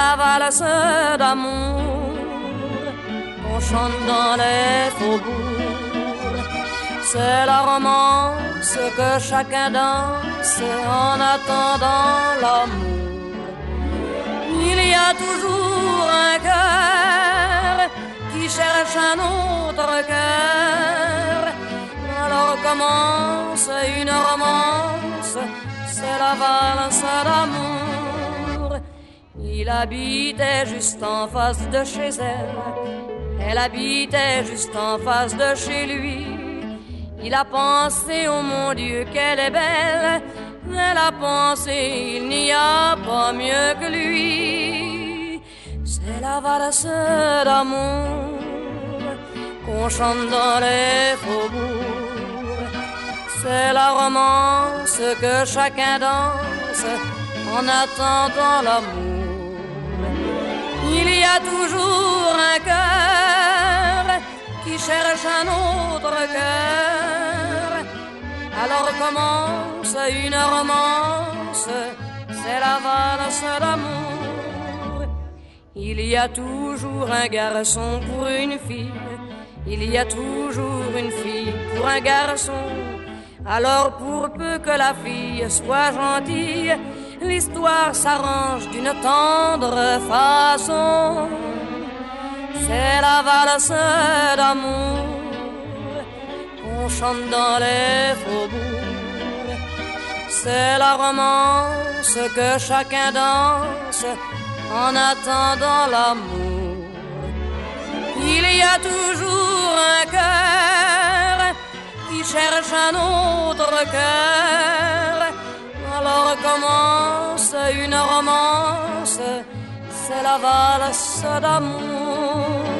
la valse d'amour qu'on chante dans les faubourgs. C'est la romance que chacun danse en attendant l'amour. Il y a toujours un cœur qui cherche un autre cœur. Alors commence une romance, c'est la valse d'amour. Il habitait juste en face de chez elle habitait juste en face de chez lui. Il a pensé, oh mon Dieu, qu'elle est belle. Elle a pensé, il n'y a pas mieux que lui. C'est la valse d'amour qu'on chante dans les faubourgs. C'est la romance que chacun danse en attendant l'amour. Il y a toujours un cœur qui cherche un autre cœur. Alors commence une romance, c'est la valse d'amour. Il y a toujours un garçon pour une fille, il y a toujours une fille pour un garçon. Alors pour peu que la fille soit gentille, l'histoire s'arrange d'une tendre façon. C'est la valse d'amour qu'on chante dans les faubourgs. C'est la romance que chacun danse en attendant l'amour. Il y a toujours un cœur qui cherche un autre cœur. Alors commence une romance, c'est la valse d'amour.